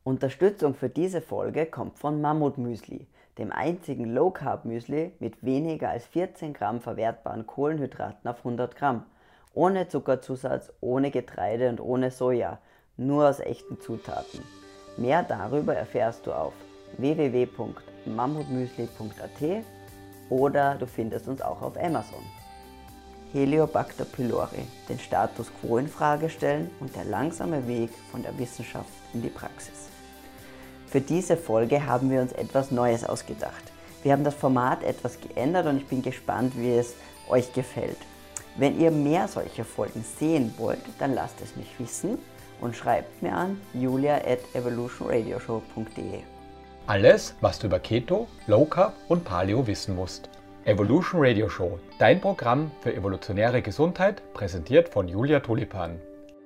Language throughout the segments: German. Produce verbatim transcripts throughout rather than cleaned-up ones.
Unterstützung für diese Folge kommt von Mammut Müsli, dem einzigen Low-Carb-Müsli mit weniger als vierzehn Gramm verwertbaren Kohlenhydraten auf hundert Gramm. Ohne Zuckerzusatz, ohne Getreide und ohne Soja, nur aus echten Zutaten. Mehr darüber erfährst du auf w w w punkt mammutmüsli punkt a t oder du findest uns auch auf Amazon. Heliobacter pylori, den Status quo in Frage stellen und der langsame Weg von der Wissenschaft in die Praxis. Für diese Folge haben wir uns etwas Neues ausgedacht. Wir haben das Format etwas geändert und ich bin gespannt, wie es euch gefällt. Wenn ihr mehr solcher Folgen sehen wollt, dann lasst es mich wissen und schreibt mir an julia at evolutionradioshow punkt de. Alles, was du über Keto, Low Carb und Paleo wissen musst. Evolution Radio Show, dein Programm für evolutionäre Gesundheit, präsentiert von Julia Tulipan.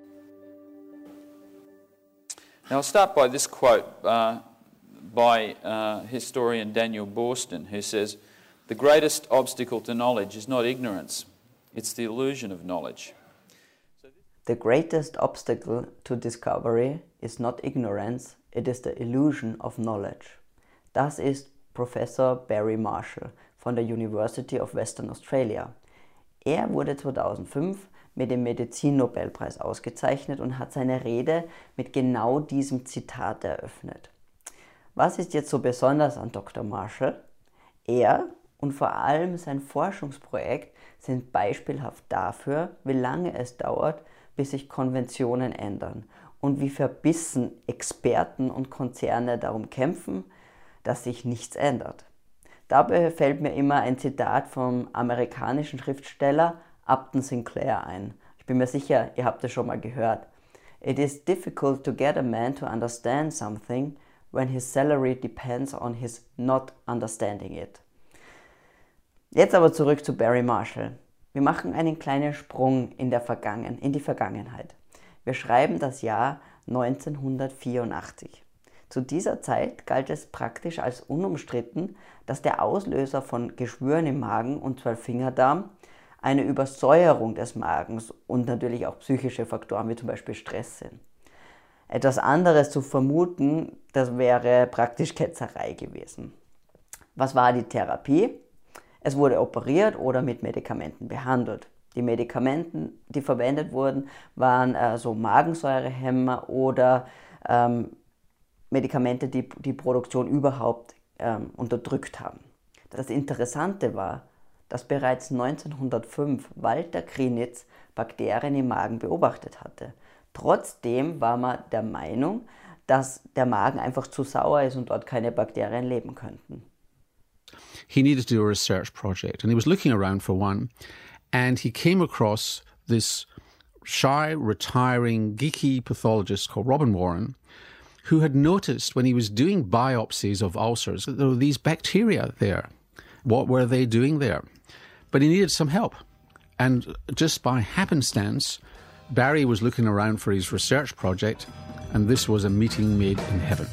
Now I'll start by this quote uh, by uh, historian Daniel Boorstin, who says, "The greatest obstacle to knowledge is not ignorance, it's the illusion of knowledge." The greatest obstacle to discovery is not ignorance, it is the illusion of knowledge. Das ist Professor Barry Marshall von der University of Western Australia. Er wurde zweitausendfünf mit dem Medizin-Nobelpreis ausgezeichnet und hat seine Rede mit genau diesem Zitat eröffnet. Was ist jetzt so besonders an Doktor Marshall? Er und vor allem sein Forschungsprojekt sind beispielhaft dafür, wie lange es dauert, bis sich Konventionen ändern und wie verbissen Experten und Konzerne darum kämpfen, dass sich nichts ändert. Dabei fällt mir immer ein Zitat vom amerikanischen Schriftsteller Upton Sinclair ein. Ich bin mir sicher, ihr habt es schon mal gehört. It is difficult to get a man to understand something when his salary depends on his not understanding it. Jetzt aber zurück zu Barry Marshall. Wir machen einen kleinen Sprung in, der Vergangen, in die Vergangenheit. Wir schreiben das Jahr neunzehnhundertvierundachtzig. Zu dieser Zeit galt es praktisch als unumstritten, dass der Auslöser von Geschwüren im Magen und Zwölffingerdarm eine Übersäuerung des Magens und natürlich auch psychische Faktoren wie zum Beispiel Stress sind. Etwas anderes zu vermuten, das wäre praktisch Ketzerei gewesen. Was war die Therapie? Es wurde operiert oder mit Medikamenten behandelt. Die Medikamente, die verwendet wurden, waren äh, so Magensäurehemmer oder ähm, Medikamente, die die Produktion überhaupt ähm, unterdrückt haben. Das Interessante war, dass bereits neunzehnhundertfünf Walter Krinitz Bakterien im Magen beobachtet hatte. Trotzdem war man der Meinung, dass der Magen einfach zu sauer ist und dort keine Bakterien leben könnten. He needed to do a research project and he was looking around for one and he came across this shy, retiring, geeky pathologist called Robin Warren, who had noticed when he was doing biopsies of ulcers that there were these bacteria there. What were they doing there? But he needed some help. And just by happenstance, Barry was looking around for his research project, and this was a meeting made in heaven.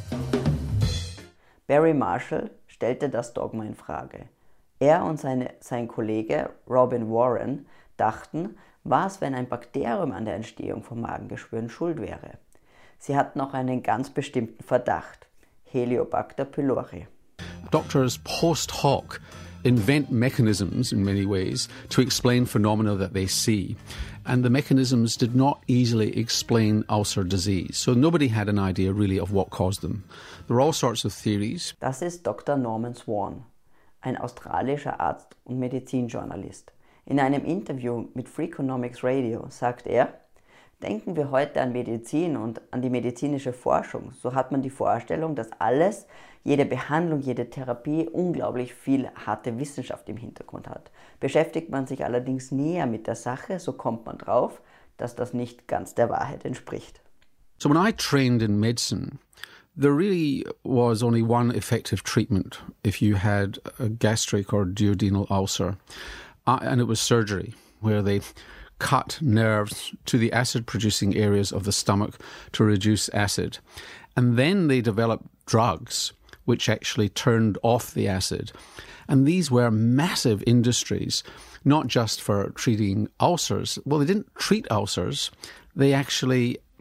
Barry Marshall stellte das Dogma in Frage. Er und seine, sein Kollege Robin Warren dachten, was, wenn ein Bakterium an der Entstehung von Magengeschwüren schuld wäre? Sie hatten auch einen ganz bestimmten Verdacht: Heliobacter pylori. Doctors post hoc invent mechanisms in many ways to explain phenomena that they see. And the mechanisms did not easily explain ulcer disease. So nobody had an idea really of what caused them. There were all sorts of theories. Das ist Doktor Norman Swan, ein australischer Arzt und Medizinjournalist. In einem Interview mit Freakonomics Radio sagt er: Denken wir heute an Medizin und an die medizinische Forschung, so hat man die Vorstellung, dass alles, jede Behandlung, jede Therapie unglaublich viel harte Wissenschaft im Hintergrund hat. Beschäftigt man sich allerdings näher mit der Sache, so kommt man drauf, dass das nicht ganz der Wahrheit entspricht. So when I trained in medicine, there really was only one effective treatment if you had a gastric or duodenal ulcer, uh, and it was surgery, where they cut nerves to the acid-producing areas of the stomach to reduce acid. And then they developed drugs which actually turned off the acid. And these were massive industries, not just for treating ulcers. Well, they didn't treat ulcers. They actually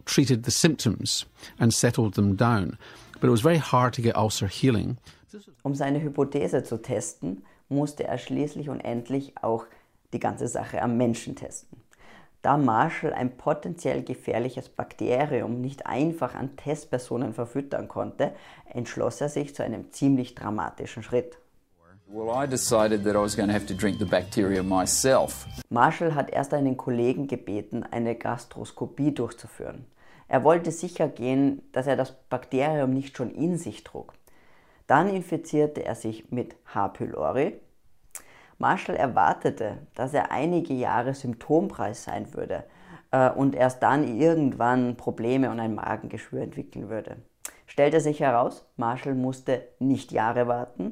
treated the symptoms and settled them down. But it was very hard to get ulcer healing. Um seine Hypothese zu testen, musste er schließlich und endlich auch die ganze Sache am Menschen testen. Da Marshall ein potenziell gefährliches Bakterium nicht einfach an Testpersonen verfüttern konnte, entschloss er sich zu einem ziemlich dramatischen Schritt. Well, I decided that I was going to have to drink the bacteria myself. Marshall hat erst einen Kollegen gebeten, eine Gastroskopie durchzuführen. Er wollte sicher gehen, dass er das Bakterium nicht schon in sich trug. Dann infizierte er sich mit H. pylori. Marshall erwartete, dass er einige Jahre symptomfrei sein würde äh, und erst dann irgendwann Probleme und ein Magengeschwür entwickeln würde. Stellte sich heraus, Marshall musste nicht Jahre warten.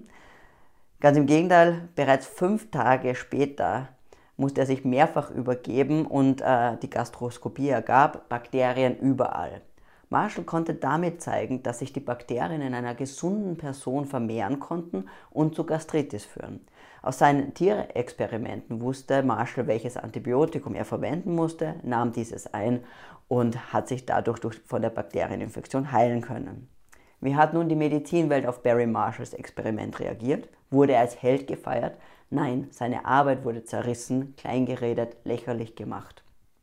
Ganz im Gegenteil, bereits fünf Tage später musste er sich mehrfach übergeben und äh, die Gastroskopie ergab Bakterien überall. Marshall konnte damit zeigen, dass sich die Bakterien in einer gesunden Person vermehren konnten und zu Gastritis führen. Aus seinen Tierexperimenten wusste Marshall, welches Antibiotikum er verwenden musste, nahm dieses ein und hat sich dadurch durch, von der Bakterieninfektion heilen können. Wie hat nun die Medizinwelt auf Barry Marshalls Experiment reagiert? Wurde er als Held gefeiert? Nein, seine Arbeit wurde zerrissen, kleingeredet, lächerlich gemacht.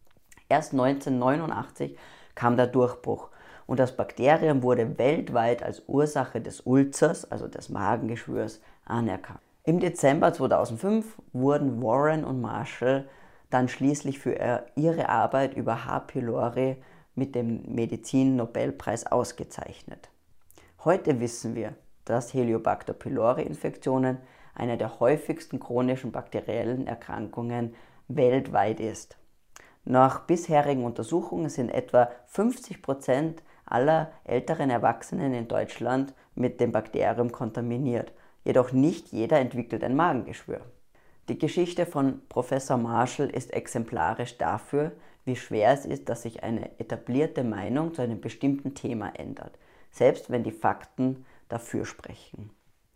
Erst neunzehnhundertneunundachtzig kam der Durchbruch und das Bakterium wurde weltweit als Ursache des Ulzers, also des Magengeschwürs, anerkannt. Im Dezember zweitausendfünf wurden Warren und Marshall dann schließlich für ihre Arbeit über H. pylori mit dem Medizin-Nobelpreis ausgezeichnet. Heute wissen wir, dass Heliobacter pylori-Infektionen eine der häufigsten chronischen bakteriellen Erkrankungen weltweit ist. Nach bisherigen Untersuchungen sind etwa fünfzig Prozent aller älteren Erwachsenen in Deutschland mit dem Bakterium kontaminiert. Jedoch nicht jeder entwickelt ein Magengeschwür. Die Geschichte von Professor Marshall ist exemplarisch dafür, wie schwer es ist, dass sich eine etablierte Meinung zu einem bestimmten Thema ändert, selbst wenn die Fakten dafür sprechen.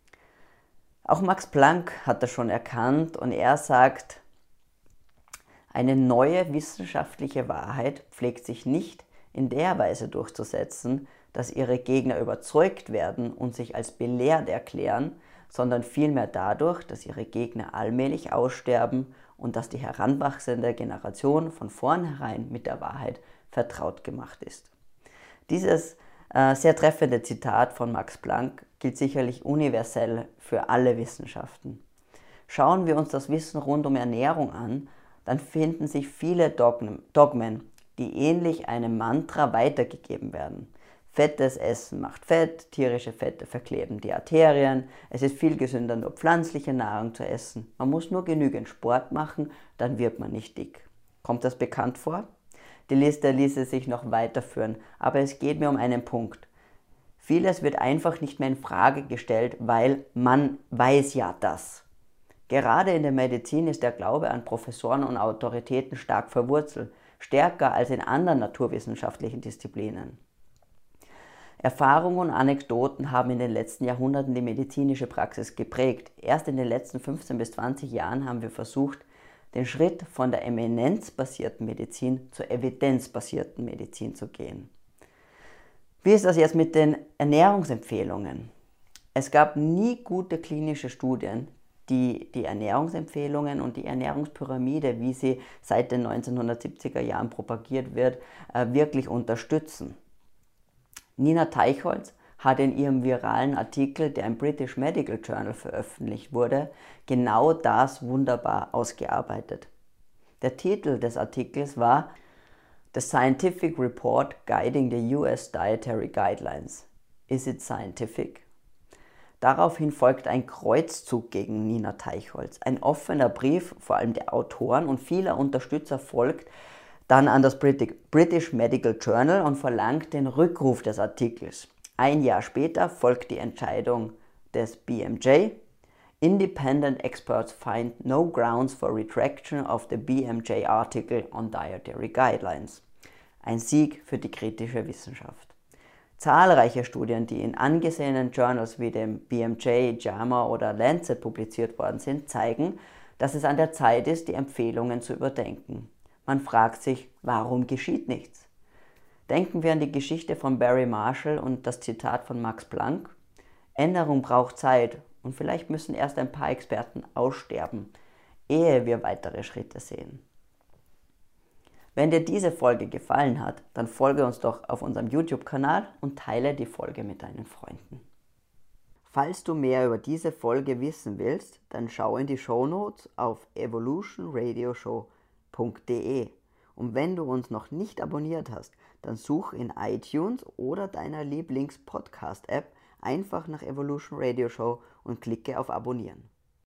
Auch Max Planck hat das schon erkannt und er sagt, eine neue wissenschaftliche Wahrheit pflegt sich nicht in der Weise durchzusetzen, dass ihre Gegner überzeugt werden und sich als belehrt erklären, sondern vielmehr dadurch, dass ihre Gegner allmählich aussterben und dass die heranwachsende Generation von vornherein mit der Wahrheit vertraut gemacht ist. Dieses äh, sehr treffende Zitat von Max Planck gilt sicherlich universell für alle Wissenschaften. Schauen wir uns das Wissen rund um Ernährung an, dann finden sich viele Dogmen, die ähnlich einem Mantra weitergegeben werden. Fettes Essen macht Fett, tierische Fette verkleben die Arterien, es ist viel gesünder, nur pflanzliche Nahrung zu essen. Man muss nur genügend Sport machen, dann wird man nicht dick. Kommt das bekannt vor? Die Liste ließe sich noch weiterführen, aber es geht mir um einen Punkt. Vieles wird einfach nicht mehr in Frage gestellt, weil man weiß ja das. Gerade in der Medizin ist der Glaube an Professoren und Autoritäten stark verwurzelt, stärker als in anderen naturwissenschaftlichen Disziplinen. Erfahrungen und Anekdoten haben in den letzten Jahrhunderten die medizinische Praxis geprägt. Erst in den letzten fünfzehn bis zwanzig Jahren haben wir versucht, den Schritt von der eminenzbasierten Medizin zur evidenzbasierten Medizin zu gehen. Wie ist das jetzt mit den Ernährungsempfehlungen? Es gab nie gute klinische Studien, die die Ernährungsempfehlungen und die Ernährungspyramide, wie sie seit den neunzehnhundertsiebziger Jahren propagiert wird, wirklich unterstützen. Nina Teichholz hat in ihrem viralen Artikel, der im British Medical Journal veröffentlicht wurde, genau das wunderbar ausgearbeitet. Der Titel des Artikels war The Scientific Report Guiding the U S Dietary Guidelines. Is it scientific? Daraufhin folgt ein Kreuzzug gegen Nina Teichholz. Ein offener Brief, vor allem der Autoren und vieler Unterstützer, folgt dann an das British Medical Journal und verlangt den Rückruf des Artikels. Ein Jahr später folgt die Entscheidung des B M J. Independent experts find no grounds for retraction of the B M J article on dietary guidelines. Ein Sieg für die kritische Wissenschaft. Zahlreiche Studien, die in angesehenen Journals wie dem B M J, JAMA oder Lancet publiziert worden sind, zeigen, dass es an der Zeit ist, die Empfehlungen zu überdenken. Man fragt sich, warum geschieht nichts? Denken wir an die Geschichte von Barry Marshall und das Zitat von Max Planck. Änderung braucht Zeit und vielleicht müssen erst ein paar Experten aussterben, ehe wir weitere Schritte sehen. Wenn dir diese Folge gefallen hat, dann folge uns doch auf unserem YouTube-Kanal und teile die Folge mit deinen Freunden. Falls du mehr über diese Folge wissen willst, dann schau in die Shownotes auf evolution radio show punkt de. Und wenn du uns noch nicht abonniert hast, dann such in iTunes oder deiner Lieblings-Podcast-App einfach nach Evolution Radio Show und klicke auf Abonnieren.